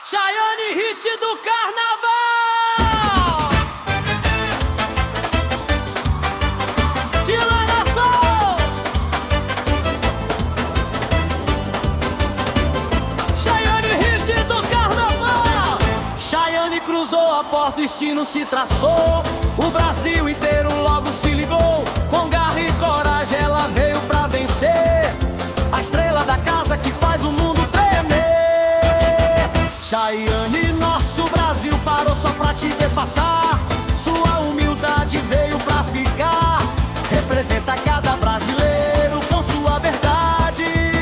Chayane, hit do carnaval. Tilana Sons. Chayane, hit do carnaval. Chayane cruzou a porta, o destino se traçou. O Brasil inteiro logo se ligou. Com garra e coragem ela veio pra vencer. A estrela da casa que faz o mundo tremer. Chayane, nosso Brasil parou só pra te ver passar. Sua humildade veio pra ficar. Representa cada brasileiro com sua verdade.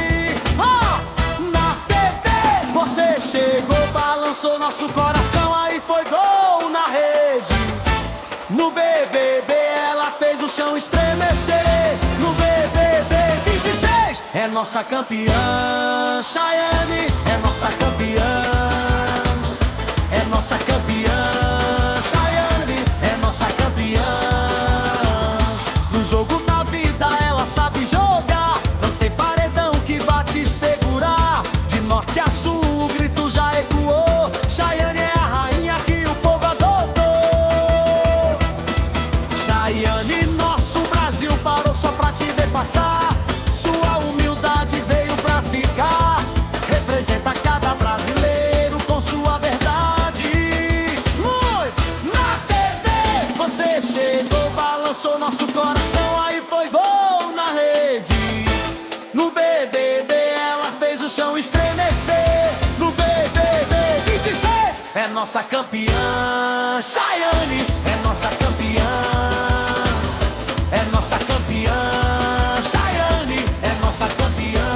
Na TV você chegou, balançou nosso coração. Aí foi gol na rede. No BBB ela fez o chão estremecer. No BBB 26 é nossa campeã. Chayane é nossa campeã. É nossa campeã. Chayane é nossa campeã. No jogo da vida ela sabe jogar. Não tem paredão que vá te segurar. De norte a sul o grito já ecoou. Chayane é a rainha que o povo adotou. Chayane, nosso Brasil parou só pra te ver passar. Sua humildade veio pra ficar. Representa cada brasileiro com sua verdade. Na TV você chegou, balançou nosso coração. Aí foi gol na rede. No BBB ela fez o chão estremecer. No BBB 26 é nossa campeã. Chayane é nossa campeã. É nossa campeã. Chayane é nossa campeã.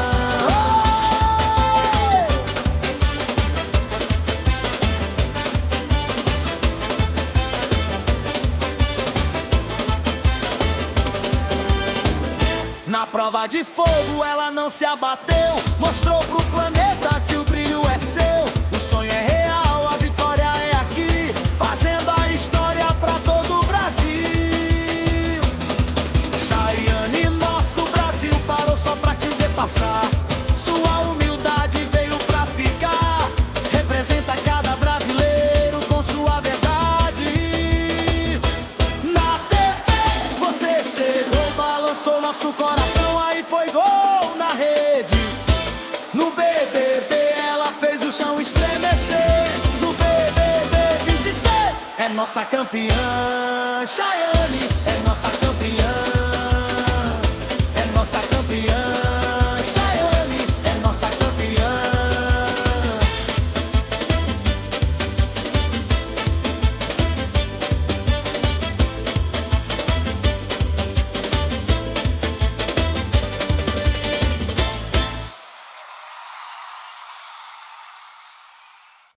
Na prova de fogo ela não se abateu. Mostrou pro planeta que o brilho é seu. O sonho é real, a vitória é aqui. Fazendo a história pra todo o Brasil. Chayane, nosso Brasil parou só pra te ver passar. Sua humildade veio pra ficar. Representa cada brasileiro com sua verdade. Na TV você chegou, balançou nosso coração. Aí foi gol na rede. No BBB ela fez o chão estremecer. No BBB 26 é nossa campeã. Chayane é nossa campeã. É nossa campeã.